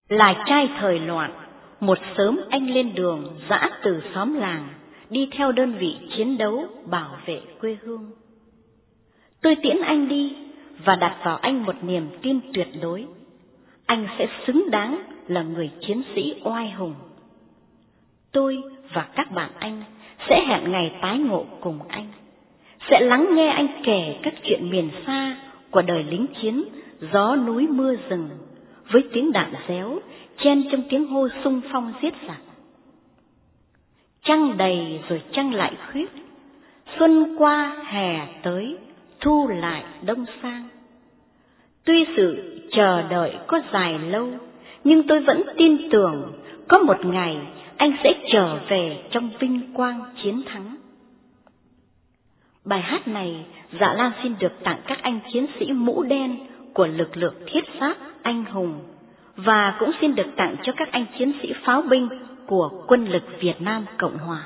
Là trai thời loạn, một sớm anh lên đường dã từ xóm làng, đi theo đơn vị chiến đấu bảo vệ quê hương. Tôi tiễn anh đi và đặt vào anh một niềm tin tuyệt đối. Anh sẽ xứng đáng là người chiến sĩ oai hùng. Tôi và các bạn anh sẽ hẹn ngày tái ngộ cùng anh, sẽ lắng nghe anh kể các chuyện miền xa của đời lính chiến, gió núi mưa rừng, với tiếng đạn réo chen trong tiếng hô xung phong giết giặc. Trăng đầy rồi trăng lại khuyết, xuân qua hè tới, thu lại đông sang. Tuy sự chờ đợi có dài lâu, nhưng tôi vẫn tin tưởng có một ngày anh sẽ trở về trong vinh quang chiến thắng. Bài hát này Dạ Lan xin được tặng các anh chiến sĩ mũ đen của lực lượng thiết giáp anh hùng, và cũng xin được tặng cho các anh chiến sĩ pháo binh của quân lực Việt Nam Cộng Hòa.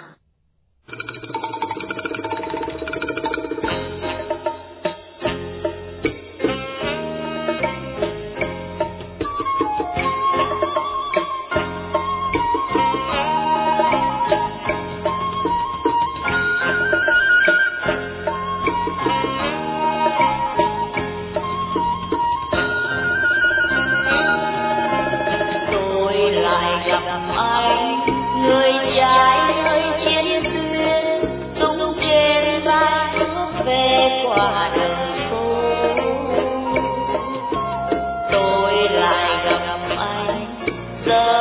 Người trai ơi chiến tuyến tung trên vai bước về qua đường phố, tôi lại gặp anh giờ